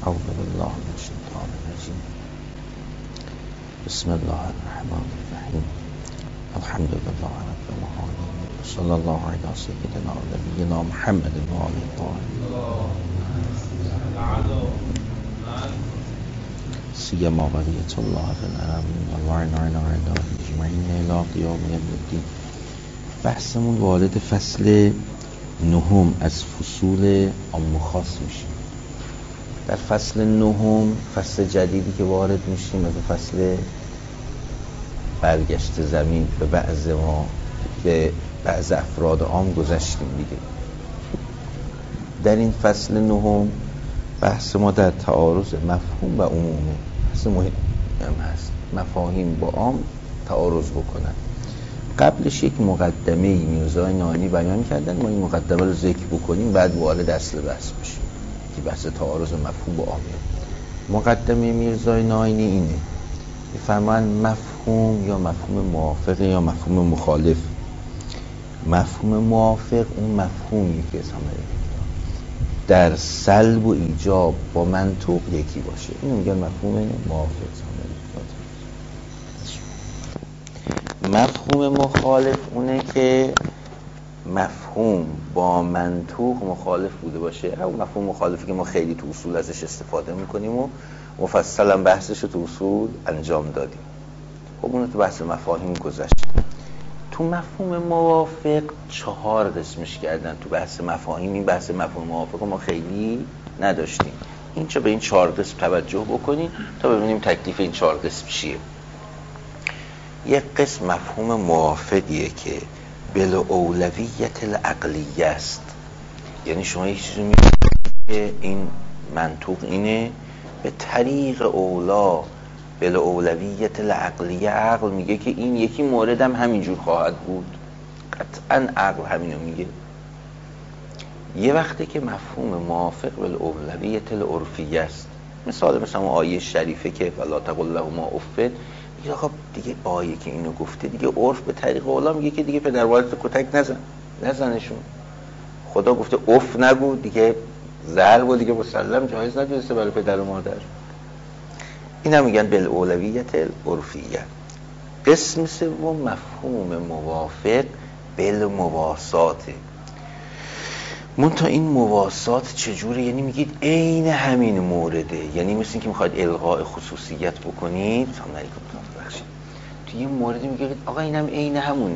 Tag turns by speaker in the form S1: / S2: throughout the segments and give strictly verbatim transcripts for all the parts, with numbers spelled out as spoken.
S1: اعوذ بالله من الشیطان الرجیم. بسم الله الرحمن الرحیم. الحمد لله رب العالمین. صلی الله علی سیدنا و نبینا محمد و آله الطاهرین. سیما بقیة الله فی الارضین و وعنا علی اجمعین الی قیام یوم الدین. بحثمون وارد فصل نهم از فصول عام و خاص میشه. در فصل نهم، فصل جدیدی که وارد میشیم، از فصل برگشت زمین به بعض ما به بعض افراد عام گذشتیم دیگه. در این فصل نهم بحث ما در تعارض مفهوم و عمومه. بحث مهم هم هست، مفاهیم با عام تعارض بکنن. قبلش یک مقدمه میرزای ناینی بیان کردن، ما این مقدمه رو ذکر بکنیم بعد وارد اصل بحث بشیم که بحث تعارض مفهوم با عامه. مقدمه میرزای ناینی اینه، میفرمایند مفهوم یا مفهوم موافق یا مفهوم مخالف. مفهوم موافق اون مفهومی که در سلب و ایجاب با منطوق یکی باشه، اینو میگن مفهوم موافق. مفهوم مخالف اونه که مفهوم با منطوق مخالف بوده باشه. همون مفهوم مخالفی که ما خیلی تو اصول ازش استفاده میکنیم و مفصلا بحثش رو تو اصول انجام دادیم. خب اونو تو بحث مفاهیم گذشت. تو مفهوم موافق چهار قسمش کردن. تو بحث مفاهیم این بحث مفهوم موافق ما خیلی نداشتیم. اینجا به این چهار قسم توجه بکنین تا ببینیم تکلیف این چهار قسم چیه. یک قسم مفهوم موافقیه که بالاولویت العقلیه است. یعنی شما یک چیزی میگید که این منطوق اینه، به طریق اولا بالاولویت العقلیه عقل میگه که این یکی مورد هم همینجور خواهد بود، قطعا عقل همینو میگه. یه وقتی که مفهوم موافق بالاولویت العرفیه است، مثال مثلا آیه شریفه که فلا تقل لهما اف، دیگه آقا دیگه آیه که اینو گفته دیگه عرف به طریق اولا میگه که دیگه پدر والدت کتک نزن، نزنشون. خدا گفته اف نگو، دیگه ضرب و دیگه مسلم جایز ندونسته برای پدر و مادر. این هم میگن بالاولویت العرفیه. قسم سوم مفهوم موافق بالمواساته. منتها این مواسات چجوره؟ یعنی میگید عین همین مورده، یعنی مثل اینکه میخواید الغاء خصوصیت بکنید. سلام علیکم. ببخشید توی این مورد میگید آقا اینم عین همونه.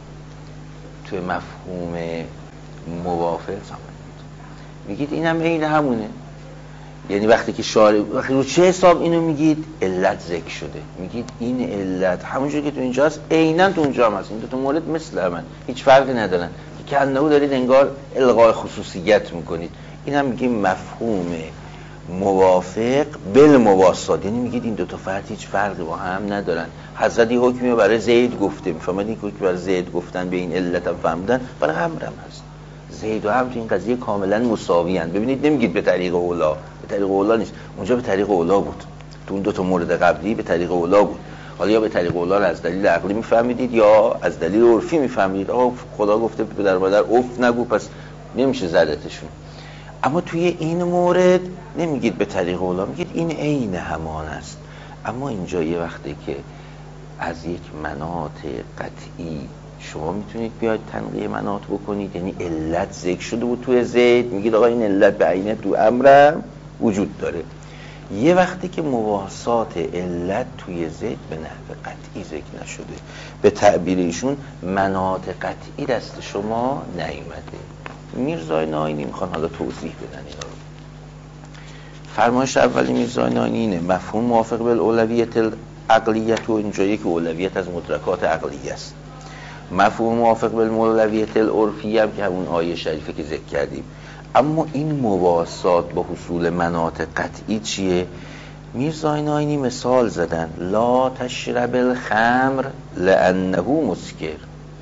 S1: توی مفهوم موافق میگید اینم عین همونه. یعنی وقتی که شارع وقتی رو چه حساب اینو میگید؟ علت ذکر شده، میگید این علت همونجوری که تو اینجا هست عیناً تو اونجا هم هست. این دو تا مورد مثل همن، هیچ فرقی ندارن، که انه دارید انگار الغاء خصوصیت میکنید. این هم میگیم مفهوم موافق بالمواسات، یعنی میگید این دو تا فرد هیچ فرقی با هم ندارن. حضرت این حکمی برای زید گفته، میفهمید این حکمی برای زید گفتن به این علت هم فهمیدن، برای عمرو هم هست. زید و عمرو این قضیه کاملا مساوی ان. ببینید نمیگید به طریق اولا، به طریق اولا نیست، اونجا به طریق اولا بود. تو اون دو تا مورد قبلی به طریق اولا بود. حالا یا به طریق اولا رو از دلیل عقلی میفهمیدید یا از دلیل عرفی میفهمیدید. آقا خدا گفته پدر مادر اف نگو، پس نمیشه زدتشون. اما توی این مورد نمیگید به طریق اولا، میگید این عین همان است. اما اینجا یه وقتی که از یک مناط قطعی شما میتونید بیاید تنقیه مناط بکنید، یعنی علت ذکر شده بود توی زید، میگید آقا این علت به عینه تو امرم وجود داره. یه وقتی که مواسات علت توی زید به نحو قطعی ذکر نشده، به تعبیر ایشون مناط قطعی دست شما نیومده. میرزای ناینی میخوان حالا توضیح بدن اینا رو. فرمایش اولی میرزای ناینی اینه مفهوم موافق بالاولویت العقلیت، و اینجایی که اولویت از مدرکات عقلیه است. مفهوم موافق بالاولویت العرفیه هم که همون آیه شریفه که ذکر کردیم. اما این مواسات با حصول مناط قطعی چیه؟ میرزای ناینی مثال زدن، لا تشرب الخمر لانه مسکر.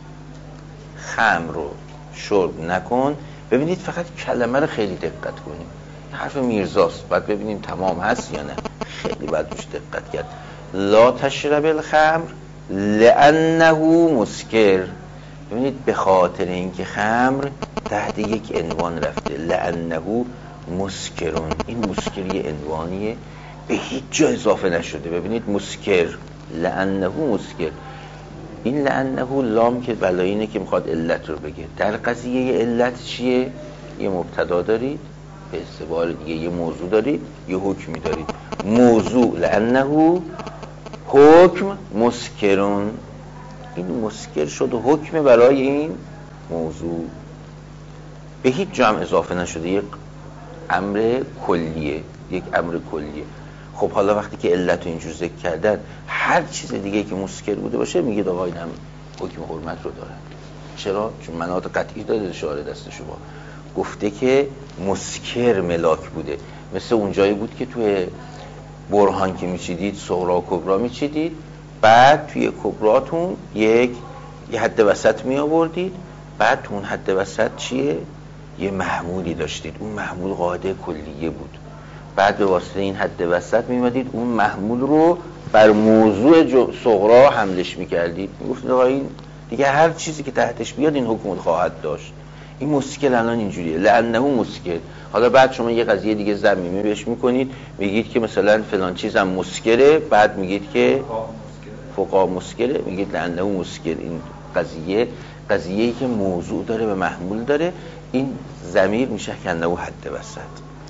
S1: خمر رو شرب نکن. ببینید فقط کلمه رو خیلی دقت کنیم، حرف میرزاست، بعد ببینیم تمام هست یا نه. خیلی باید روش دقت کرد. لا تشرب الخمر لانه مسکر. ببینید به خاطر اینکه خمر تحت یک عنوان رفته، لانه مسکرون. این مسکری عنوانیه، به هیچ جا اضافه نشده. ببینید مسکر، لانه مسکر، این لانه لام که بلای اینه که میخواد علت رو بگه. در قضیه علت چیه؟ یه مبتدا دارید، به اعتبار دیگه یه موضوع دارید، یه حکمی دارید. موضوع لانه، حکم مسکرون. این مسکر شد و حکم برای این موضوع، به هیچ جا هم اضافه نشده، یک امر کلیه، یک امر کلیه. خب حالا وقتی که علت رو اینجور ذکر کردن، هر چیز دیگه که مسکر بوده باشه میگید آقا این هم حکم حرمت رو دارن. چرا؟ چون مناط قطعی داده شارع دست شما، گفته که مسکر ملاک بوده. مثل اون جایی بود که توی برهان که میچیدید صغرا و کبرا میچیدید، بعد توی کبراتون یک یه حد وسط می آوردید، بعد تو اون حد وسط چیه؟ یه محمولی داشتید، اون محمول قاعده کلیه بود. بعد به واسطه این حد وسط میمدید اون محمول رو بر موضوع صغرا حملش میکردید، میگفتید آقا این دیگه هر چیزی که تحتش بیاد این حکم خواهد داشت. این مسکل الان اینجوریه، لانه مسکل. حالا بعد شما یه قضیه دیگه ضمیمی بهش میکنید، میگید که مثلا فلان چیزم مسکره، بعد میگید که فقا مسکره، میگید لانه مسکل. این قضیه قضیه‌ای که موضوع داره و محمول داره، این ضمیر میشه کنه حد وسط.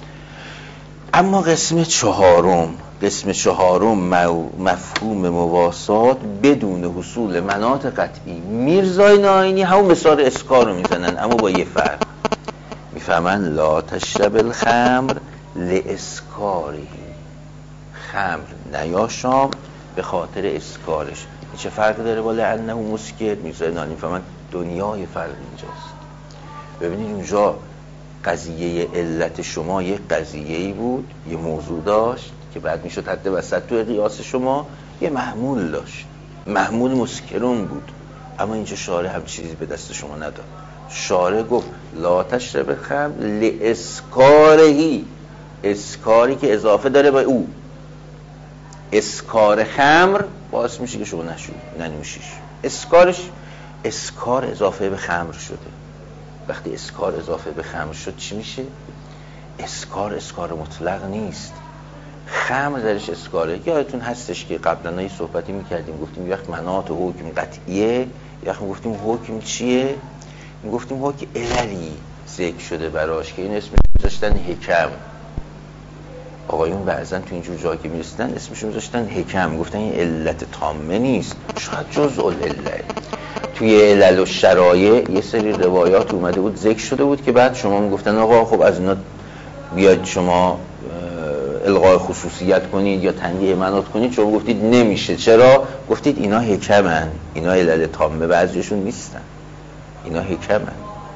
S1: اما قسم چهارم، قسم چهارم مفهوم مواسات بدون حصول مناط قطعی. میرزای ناینی همون مثال اسکار رو میزنن، اما با یه فرق. میفهمن لا تشرب الخمر لاسکاری، خمر نیاشام به خاطر اسکارش. چه فرق داره با لانه مسکر؟ میرزای ناینی میفهمن دنیای فرق اینجاست. ببینید اونجا قضیه علت شما یک قضیه‌ای بود، یه موضوع داشت که بعد میشد حد وسط تو قیاس شما، یه محمول داشت، محمول مسکرون بود. اما اینجا شارع هم چیزی به دست شما نداد. شارع گفت لا تشرب الخمر لاسکارهی، اسکاری که اضافه داره به او. اسکار خمر باعث میشه که شما نشو ننوشیش. اسکارش اسکار اضافه به خمر شده. وقتی اسکار اضافه به خمر شد چی میشه؟ اسکار اسکار مطلق نیست، خمر درش اسکاره. یادتون هستش که قبلا یه صحبتی میکردیم، گفتیم یه وقت مناط و حکم قطعیه، یه وقت گفتیم حکم چیه؟ گفتیم حکم عللی ذکر شده براش که این اسمش میذاشتن حکم. آقایون بعضن تو اینجور جایی که میرسیدن اسمش میذاشتن حکم، گفتن این علت تامه نیست، شاید جزء العله. توی علل و شرایع یه سری روایات اومده بود ذکر شده بود که بعد شما میگفتن آقا خب از اینا بیاید شما الغای خصوصیت کنید یا تنگیه مناط کنید. شما گفتید نمیشه. چرا؟ گفتید اینا حکمن، اینا علل تامه بعضیشون نیستن، اینا حکمن.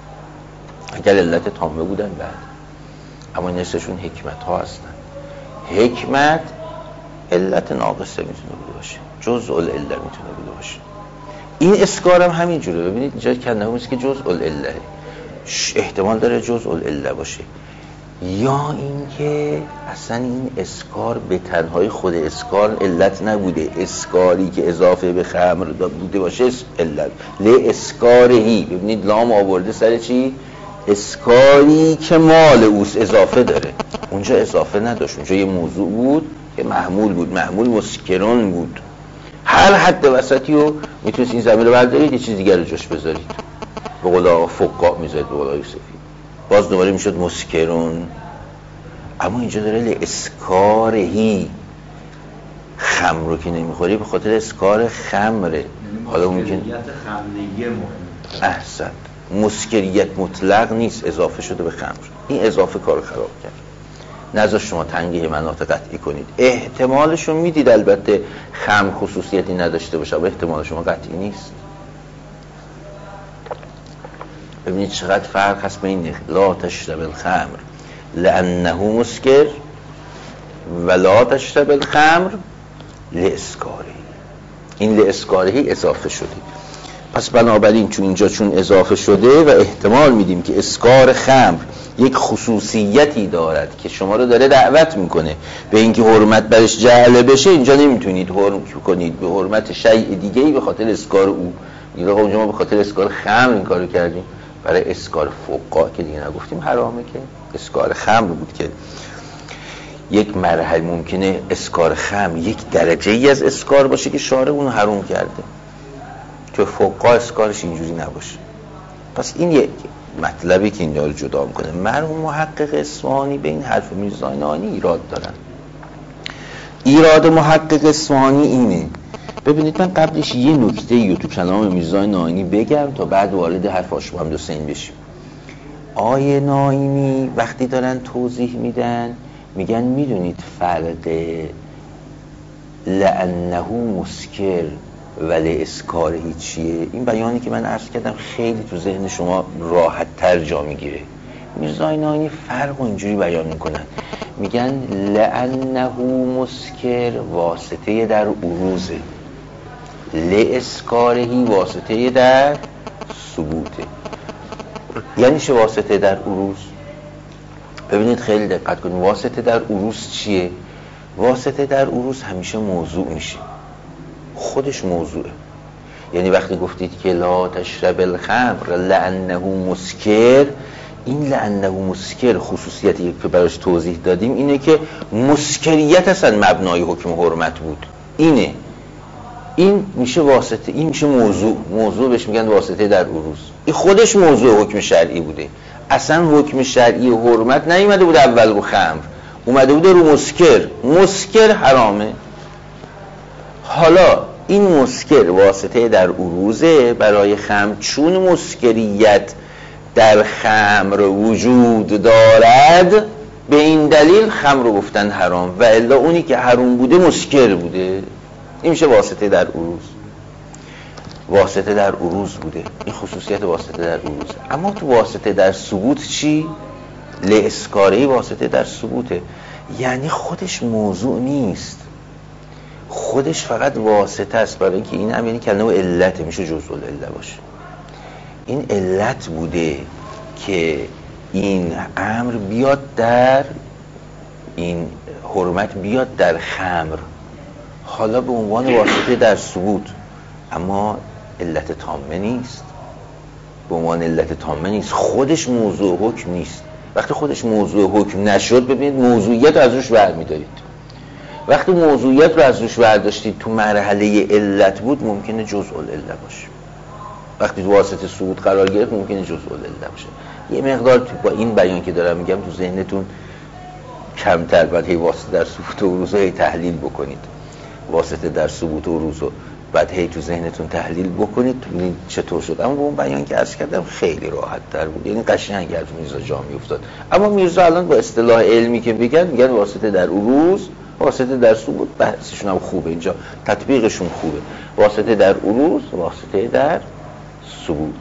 S1: اگر علت تامه بودن بعد، اما نصفشون حکمت ها هستن. حکمت علت ناقصه میتونه بوده باشه، جزء العله میتونه بوده باشه. این اسکار هم همین جوره. ببینید اینجا کنده همیست که جزء العله، احتمال داره جزء العله باشه، یا اینکه اصلا این اسکار به تنهای خود اسکار علت نبوده، اسکاری که اضافه به خمر بوده باشه علت. ل اسکارهی، ببینید لام آورده سر چی؟ اسکاری که مال اوست اضافه داره. اونجا اضافه نداشت، اونجا یه موضوع بود که محمول بود، محمول مسکرون بود. هر حد وسطی رو میتونست این زمین رو بردارید یه چیز دیگر رو جاش بذارید، به قول آقا فقا میذارید، به قول یوسفی، باز دوباره میشد مسکرون. اما اینجا داره لاسکارهی، خمر رو که نمیخوری به خاطر اسکار خمره. حالا ممکن
S2: خمرگی مهم،
S1: احسن، مسکریت مطلق نیست، اضافه شده به خمر. این اضافه کار خراب کرد، نذاشت شما تنگیه مناط قطعی کنید. احتمالش رو میدید البته خمر خصوصیتی نداشته باشه، و احتمال شما قطعی نیست. ببینید چقدر فرق هست بین لا تشرب الخمر لانه مسکر و لا تشرب الخمر لاسکاره. این لاسکاره اضافه شده. پس بنابراین چون اینجا چون اضافه شده و احتمال میدیم که اسکار خمر یک خصوصیتی دارد که شما رو داره دعوت میکنه به اینکه حرمت برش جعله بشه، اینجا نمیتونید حرم کنید به حرمت شیء دیگه‌ای به خاطر اسکار او. میگه آقا اونجا ما به خاطر اسکار خمر این کارو کردیم، برای اسکار فقا که دیگه نگفتیم حرامه که اسکار خمر بود که یک مرحله ممکنه اسکار خمر یک درجه ای از اسکار باشه که شارع اونو حرام کرده، که فوقا اسکارش اینجوری نباشه. پس این یک مطلبی که اینجا رو جدا میکنه. مرحوم محقق اصفهانی به این حرف میرزا نانی ایراد دارن. ایراد محقق اصفهانی اینه، ببینید من قبلش یه نکته رو تو کلام میرزا نانی بگم تا بعد وارد حرف آقا محمد حسین بشیم. آیه ناینی وقتی دارن توضیح میدن میگن میدونید فرق لأنه مسکر ولی اسکارهی چیه؟ این بیانی که من عرض کردم خیلی تو ذهن شما راحت تر جا میگیره. میرزا نانی فرق رو اینجوری بیان میکنن، میگن لأنه مسکر واسطه در عروضه، لاسکارهی واسطه در ثبوته. یعنی چه واسطه در عروض؟ ببینید خیلی دقت کنید، واسطه در عروض چیه؟ واسطه در عروض همیشه موضوع میشه، خودش موضوعه. یعنی وقتی گفتید که لا تشرب الخمر لأنه مسکر، این لأنه مسکر خصوصیتی که براش توضیح دادیم اینه که مسکریت اصلا مبنای حکم حرمت بود، اینه، این میشه واسطه، این میشه موضوع. موضوع بهش میگن واسطه در عروض. این خودش موضوع حکم شرعی بوده، اصلا حکم شرعی حرمت نیومده بود اول رو خمر، اومده بوده رو مسکر. مسکر حرامه. حالا این مسکر واسطه در عروضه برای خمر، چون مسکریت در خمر وجود دارد به این دلیل خمر رو گفتن حرام، و الا اونی که حرام بوده مسکر بوده. این میشه واسطه در عروض. واسطه در عروض بوده، این خصوصیت واسطه در عروض. اما تو واسطه در ثبوت چی؟ لاسکاری واسطه در ثبوته، یعنی خودش موضوع نیست، خودش فقط واسطه است. برای اینکه این هم یعنی کلمه علت میشه جزء العله باشه. این علت بوده که این امر بیاد در این حرمت بیاد در خمر، حالا به عنوان واسطه در ثبوت، اما علت تامه نیست. به عنوان علت تامه نیست، خودش موضوع حکم نیست. وقتی خودش موضوع حکم نشد، ببینید موضوعیت رو از روش برمی‌دارید. وقتی موضوعیت رو از روش برداشتید تو مرحله علت بود، ممکنه جزء العله باشه. وقتی تو واسطه ثبوت قرار گرفت، ممکنه جزء العله باشه. یه مقدار تو با این بیان که دارم میگم تو ذهنتون کمتر بعد هی واسطه در ثبوت و عروض هی تحلیل بکنید. واسطه در ثبوت و عروض بعد هی تو ذهنتون تحلیل بکنید ببینید چطور شد. اما با اون بیان که عرض کردم خیلی راحت تر بود، یعنی قشنگ از میرزا جا میافتاد. اما میرزا الان با اصطلاح علمی که بگن میگن واسطه در عروض، واسطه در ثبوت. بحثشون هم خوبه، اینجا تطبیقشون خوبه. واسطه در عروض، واسطه در ثبوت.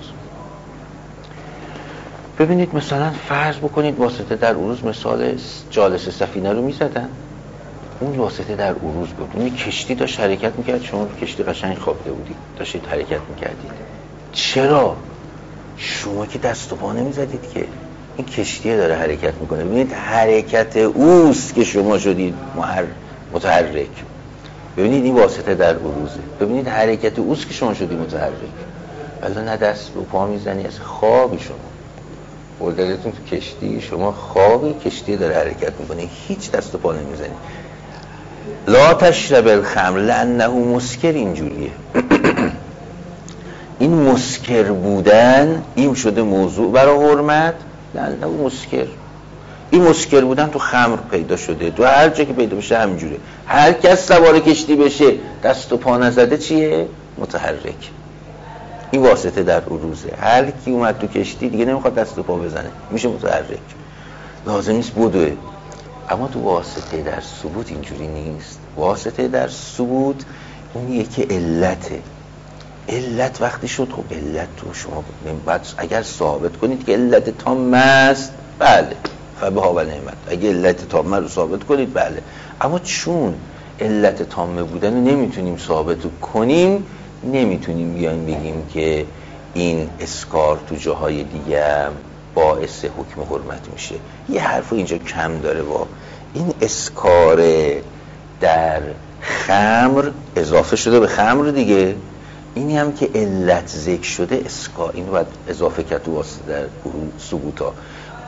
S1: ببینید مثلا فرض بکنید واسطه در عروض، مثال جالس سفینه رو میزدن، اون واسطه در عروض بود. اون کشتی داشت حرکت میکرد، شما کشتی قشنگ خوابیده بودید داشتید حرکت میکردید. چرا؟ شما که دست و پا نمیزدید که، این کشتی داره حرکت میکنه. ببینید حرکت اوست که شما شدید متحرک. ببینید این واسطه در عروضه. ببینید حرکت اوست که شما شدید متحرک. الان نه دست و پا میزنی، از خوابی شما بردارتون تو کشتی، شما خوابی، کشتی داره حرکت میکنه، هیچ دست و پا نمیزنی. لا تشرب الخمر لأنه مسکر اینجوریه. این مسکر بودن این شده موضوع برای حرمت، لأنه مسکر. این مسکر بودن تو خمر پیدا شده، تو هر جا که پیدا بشه همینجوره. هر کس سوار کشتی بشه دست و پا نزده چیه؟ متحرک. این واسطه در عروضه. هر کی اومد تو کشتی دیگه نمیخواد دست و پا بزنه، میشه متحرک، لازم نیست بدوه. اما تو واسطه در ثبوت اینجوری نیست. واسطه در ثبوت اونیه که علته. علت وقتی شد، خب علت تو شما بعد اگر ثابت کنید که علت تام است، بله فبها و نعمت. اگه علت تام رو ثابت کنید، بله. اما چون علت تامه بودن رو نمیتونیم ثابت کنیم، نمیتونیم بیایم بگیم که این اسکار تو جاهای دیگه باعث حکم حرمت میشه. یه حرف اینجا کم داره. با این اسکار در خمر اضافه شده به خمر دیگه، اینی هم که علت ذکر شده اسکار، اینو باید اضافه کرد تو واسطه در ثبوتا.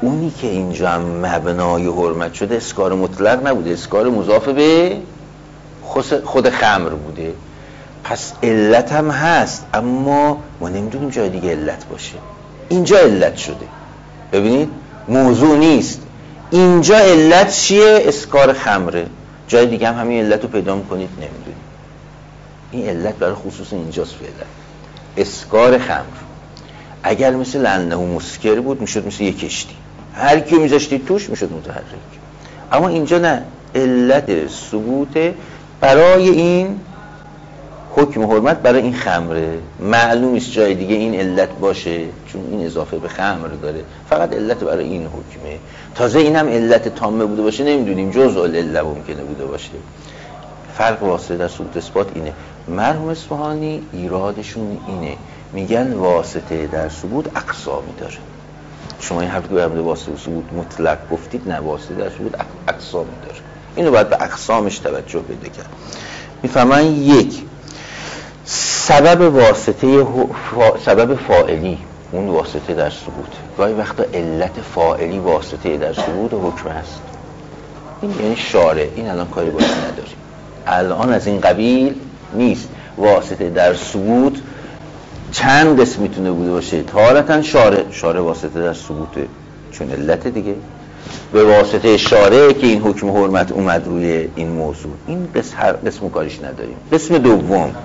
S1: اونی که اینجا هم مبنای حرمت شده اسکار مطلق نبوده، اسکار مضاف به خود خمر بوده. پس علت هم هست اما ما نمیدونیم جای دیگه علت باشه. اینجا علت شده. ببینید موضوع نیست. اینجا علت چیه؟ اسکار خمره. جای دیگه هم همین علت رو پیدا میکنید نمیدونید. این علت برای خصوص اینجاست فعلا. اسکار خمر. اگر مثل لعنه و مسکر بود میشد مثل یک کشتی، هر کیو میذاشتی توش میشد متحرک. اما اینجا نه، علت ثبوت برای این حکم حرمت برای این خمره. معلوم است جای دیگه این علت باشه چون این اضافه به خمر داره، فقط علت برای این حکمه. تازه این هم علت تامه بوده باشه نمیدونیم، جزء العله ممکنه بوده باشه. فرق واسطه در ثبوت اثبات اینه. مرحوم اصفهانی ایرادشون اینه، میگن واسطه در ثبوت اقسامی داره. شما این حرفی که به واسطه در ثبوت مطلق گفتید، نه، واسطه در ثبوت اقسامی داره. اینو باید به اقسامش توجه بده کرد. میفهمن یک، سبب واسطه فا... سبب فاعلی اون واسطه در ثبوت. گاهی وقتا علت فاعلی واسطه در ثبوت و حکم هست. این یعنی شارع. این الان کاری باید نداریم. الان از این قبیل نیست. واسطه در ثبوت چند قسم میتونه بوده باشه. تارتاً شارع شارع واسطه در ثبوته چون علت دیگه، به واسطه شارع که این حکم حرمت اومد روی این موضوع. این قسم هر قسم کاریش نداریم. قسم دوم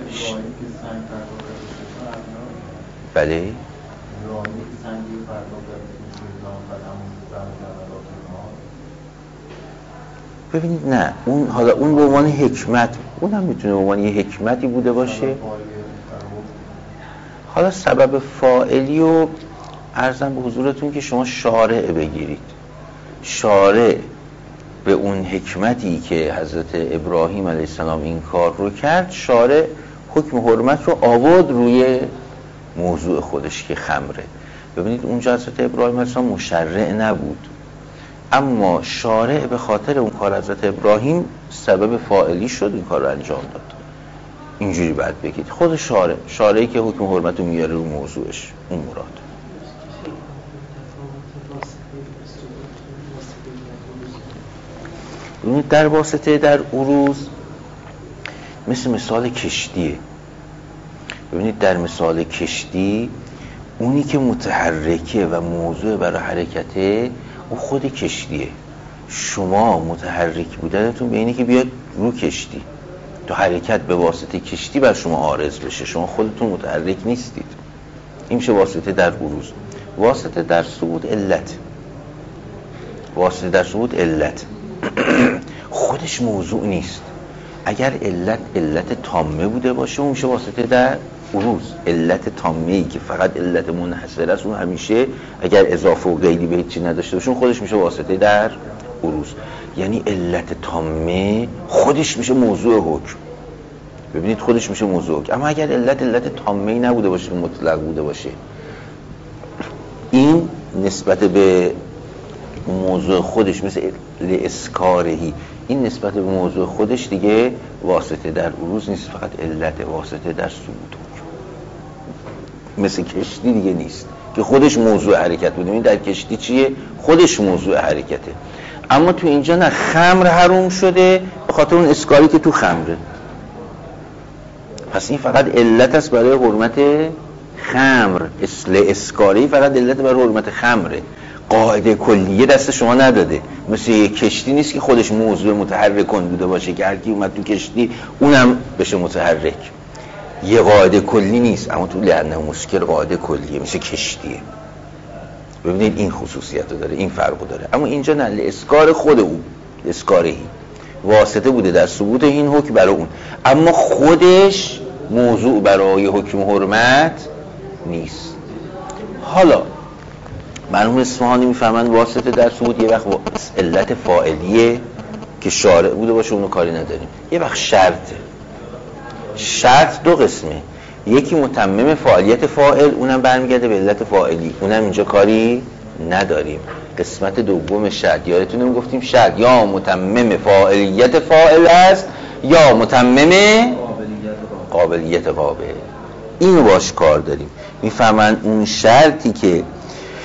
S1: بله ببینید نه، اون حالا اون به عنوان حکمت، اون هم میتونه به عنوان یه حکمتی بوده باشه. حالا سبب فاعلی و عرضم به حضورتون که شما شارع بگیرید. شارع به اون حکمتی که حضرت ابراهیم علیه السلام این کار رو کرد، شارع حکم حرمت رو آورد روی موضوع خودش که خمره. ببینید اونجا حضرت ابراهیم علیه السلام مشرع نبود، اما شارع به خاطر اون کار حضرت ابراهیم سبب فاعلی شد این کار رو انجام داد. اینجوری باید بگید. خود شارع شارعی که حکم حرمت رو میاره رو موضوعش، اون مراد. ببینید در واسطه در عروض مثل مثال کشتیه. ببینید در مثال کشتی اونی که متحرکه و موضوع برای حرکته اون خود کشتیه. شما متحرک بودنتون به اینه که بیاد رو کشتی، تو حرکت به واسطه کشتی بر شما عارض بشه، شما خودتون متحرک نیستید. این میشه واسطه در عروض. واسطه در ثبوت علت. واسطه در ثبوت علت خودش موضوع نیست. اگر علت علت تامه بوده باشه اون میشه واسطه در عروض. علت تامه‌ای که فقط علت منحصر است اون همیشه اگر اضافه و غیری به هیچی نداشته باشه خودش میشه واسطه در عروض. یعنی علت تامه خودش میشه موضوع حکم. ببینید خودش میشه موضوع حکم. اما اگر علت علت تامه‌ای نبوده باشه، مطلق بوده باشه، این نسبت به موضوع خودش مثل اسکارهی، این نسبت به موضوع خودش دیگه واسطه در عروض نیست، فقط علت واسطه در ثبوت. مثل کشتی دیگه نیست که خودش موضوع حرکت بوده. این در کشتی چیه؟ خودش موضوع حرکته. اما تو اینجا نه، خمر حروم شده به خاطر اون اسکاری که تو خمره. پس این فقط علت است برای حرمت خمر. اصل اسکاری فقط علت برای حرمت خمره. قاعده کلیه دست شما نداده. مثل یک کشتی نیست که خودش موضوع متحرک کن بوده باشه که هر کی اومد تو کشتی اونم بشه متحرک. یه قاعده کلی نیست. اما تو لعنه و مسکر قاعده کلیه، مثل کشتیه. ببینید این خصوصیت رو داره، این فرق رو داره. اما اینجا نه، اسکار خود او، اسکارهی واسطه بوده در ثبوت این حکم برای اون، اما خودش موضوع برای حکم حرمت نیست. حالا مرحوم اصفهانی میفهمن واسطه در ثبوت یه وقت علت فاعلیه که شارع بوده باشه، اونو کاری نداریم. یه وقت شرطه. شرط دو قسمه، یکی متمم فعالیت فاعل، اونم برمیگرده به علت فاعلی، اونم اینجا کاری نداریم. قسمت دوم شرط یادتونه گفتیم شرط یا متمم فاعلیت فاعل است یا متمم قابلیت قابل. اینو باش کار داریم. میفهمن اون شرطی که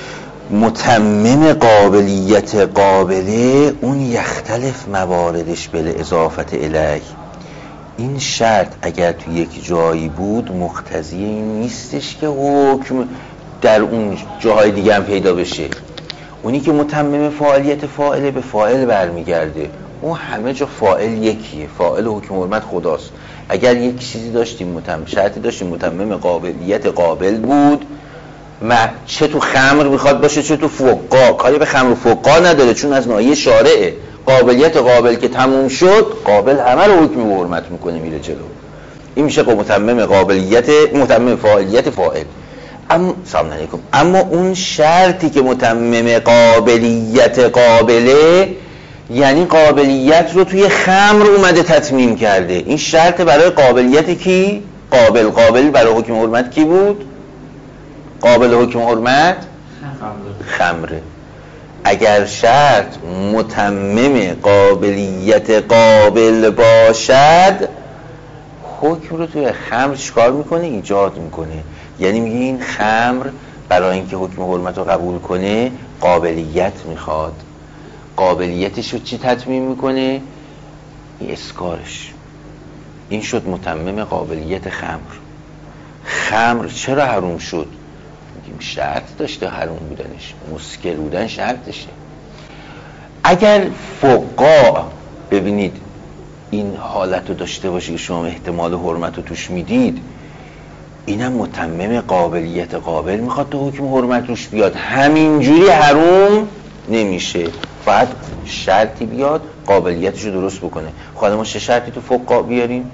S1: متمم قابلیت قابله اون یختلف مواردش بل اضافت الیه. این شرط اگر تو یک جایی بود مقتضی این نیستش که حکم در اون جاهای دیگه هم پیدا بشه. اونی که متمم فاعلیت فاعله به فاعل برمیگرده، اون همه جا فاعل یکیه، فاعل و حکم حرمت خداست. اگر یک چیزی داشتیم متمم شرطی داشتیم متمم قابلیت قابل بود، چه تو خمر میخواد باشه چه تو فقا، کاری به خمر و فقا نداره چون از ناحیه شارعه. قابلیت قابل که تموم شد قابل همه رو حکم و حرمت میکنه میره جلو. این میشه متمم قابلیت متمم فاعلیت فاعل. اما سلام علیکم. اما اون شرطی که متمم قابلیت قابله، یعنی قابلیت رو توی خمر اومده تتمیم کرده. این شرط برای قابلیت کی؟ قابل. قابل برای حکم حرمت کی بود؟ قابل حکم حرمت خمره. اگر شرط متمم قابلیت قابل باشد، حکم رو توی خمر چیکار میکنه؟ ایجاد میکنه. یعنی میگه این خمر برای اینکه حکم حرمت رو قبول کنه قابلیت میخواد. قابلیتش رو چی تتمیم میکنه؟ این اسکارش. این شد متمم قابلیت خمر. خمر چرا حروم شد؟ میگیم شرط داشته حروم بودنش، مسکر بودن شرطشه. اگر فقا ببینید این حالت رو داشته باشه که شما احتمال حرمت رو توش میدید، اینم متمم قابلیت قابل میخواد تو حکم حرمت روش بیاد، همینجوری حروم نمیشه، باید شرطی بیاد قابلیتش رو درست بکنه. خواهد ما چه شرطی تو فقا بیاریم؟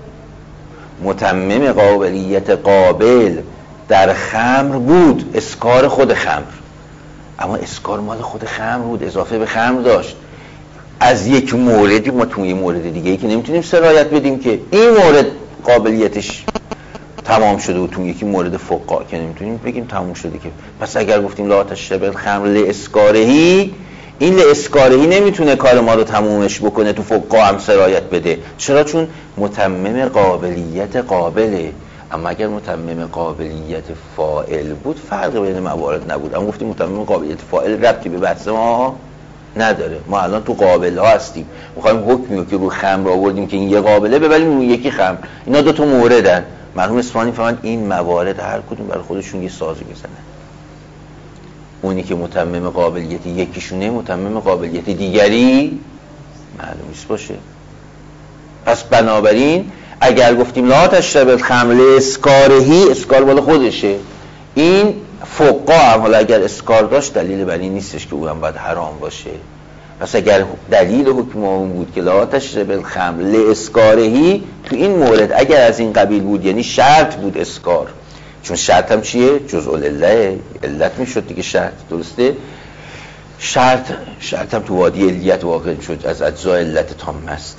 S1: متمم قابلیت قابل در خمر بود، اسکار خود خمر، اما اسکار مال خود خمر بود، اضافه به خمر داشت. از یک موردی ما توی مورد دیگه ای که نمیتونیم سرایت بدیم که این مورد قابلیتش تمام شده و تو یکی مورد فقا که نمیتونیم بگیم تمام شده که. پس اگر گفتیم لا تشرب الخمر لاسکارهی، این لاسکارهی نمیتونه کار ما رو تمومش بکنه، تو فقا هم سرایت بده. چرا؟ چون متمم قابلیت قابله. اما اگر متمم قابلیت فاعل بود فرق بین موارد نبود. اما گفتیم متمم قابلیت فاعل ربطی به بحث ما نداره. ما الان تو قابل ها هستیم، میخوایم حکمی رو که رو خمر آوردیم که این یه قابله ببریم رو یکی خمر. اینا دو تا موردن. مرحوم اصفهانی فهمند این موارد هر کدوم برای خودشون یه سازی بزنن. اونی که متمم قابلیت یکیشونه متمم قابلیت دیگری معلوم نیست باشه. پس بنابراین اگر گفتیم لا تشرب الخمر لاسکارهی، اسکار بالا خودشه. این فقا هم حالا اگر اسکار داشت دلیل بر این نیستش که او هم باید حرام باشه. پس اگر دلیل حکم اون بود که لا تشرب الخمر لاسکارهی، تو این مورد اگر از این قبیل بود یعنی شرط بود اسکار، چون شرط هم چیه؟ جزء العله، علت میشد دیگه شرط، درسته؟ شرط شرط هم تو وادی علیت واقع شد، از اجزای علت تام است.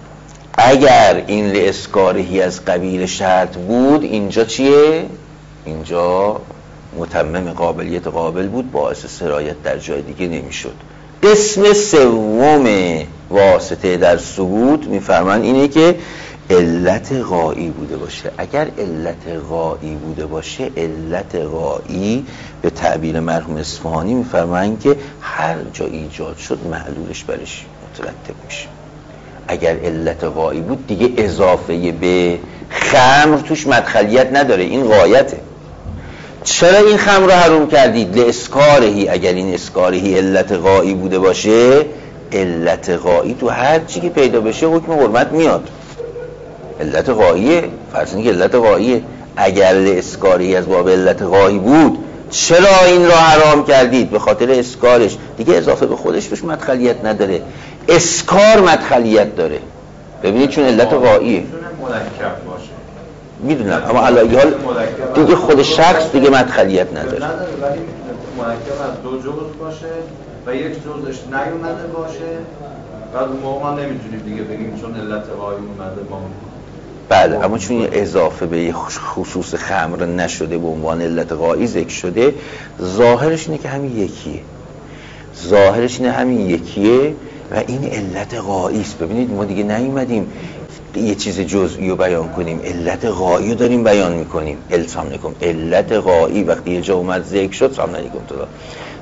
S1: اگر این لاسکارهی از قبیل شرط بود، اینجا چیه؟ اینجا متمم قابلیت قابل بود، باعث سرایت در جای دیگه نمیشد. قسم سوم واسطه در ثبوت میفرمان اینه که علت غایی بوده باشه. اگر علت غایی بوده باشه، علت غایی به تعبیر مرحوم اصفهانی میفرمان که هر جا ایجاد شد معلولش برش مترتب میشه. اگر علت غایی بود دیگه اضافه به خمر توش مدخلیت نداره، این غایته. چرا این خمر رو حروم کردید؟ لاسکارهی. اگر این اسکارهی علت غایی بوده باشه، علت غایی تو هر چی که پیدا بشه حکم حرمت میاد. علت غاییه، فرض کنید که علت غاییه. اگر لاسکارهی از باب علت غایی بود، چرا این را حرام کردید؟ به خاطر اسکارش. دیگه اضافه به خودش توش مدخلیت نداره، اسکار مدخلیت داره. ببینید چون علت غاییه
S2: مرکب باشه
S1: میدونم، اما علاوه حال دیگه خود شخص دیگه مدخلیت نداره.
S2: نداره، ولی مرکب از دو جزء باشه و یک جزءش نیومده باشه، بعد ما ما نمیتونیم دیگه بگیم چون علت غایی اومده ما.
S1: بله، اما چون اضافه به خصوص خمر نشده به عنوان علت غایی ذکر شده، ظاهرش اینه که همین یکیه. ظاهرش اینه همین یکیه و این علت غایی است. ببینید ما دیگه نیومدیم یه چیز جزئی رو بیان کنیم، علت غایی رو داریم بیان میکنیم. السلام علیکم. علت غایی وقتی یه جا اومد ذکر شد، سلام علیکم،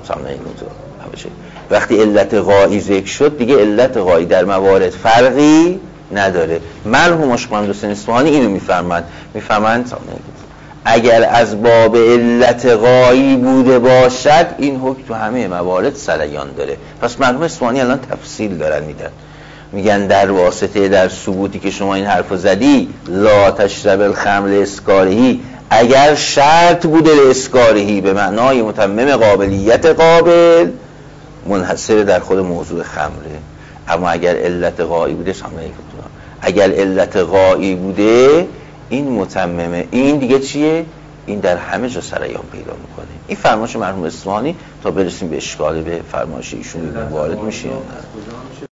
S1: سلام علیکم تو باشه. وقتی علت غایی ذکر شد دیگه علت غایی در موارد فرقی نداره. مرحوم عاشق محمد اصفهانی اینو میفرمند میفرمند سلام علیکم اگر از باب علت غایی بوده باشد این حکم تو همه موارد سریان داره. پس مرحوم اصفهانی الان تفصیل دارن میدن، میگن در واسطه در ثبوتی که شما این حرفو زدی لا تشرب الخمر لاسکارهی، اگر شرط بوده لاسکارهی به معنای متمم قابلیت قابل منحصر در خود موضوع خمره، اما اگر علت غایی بوده سلام علیکم اگر علت غایی بوده این متممه، این دیگه چیه؟ این در همه جا سریان پیدا میکنه. این فرمایش مرحوم اصفهانی تا برسیم به اشکال به فرمایش ایشون وارد میشیم.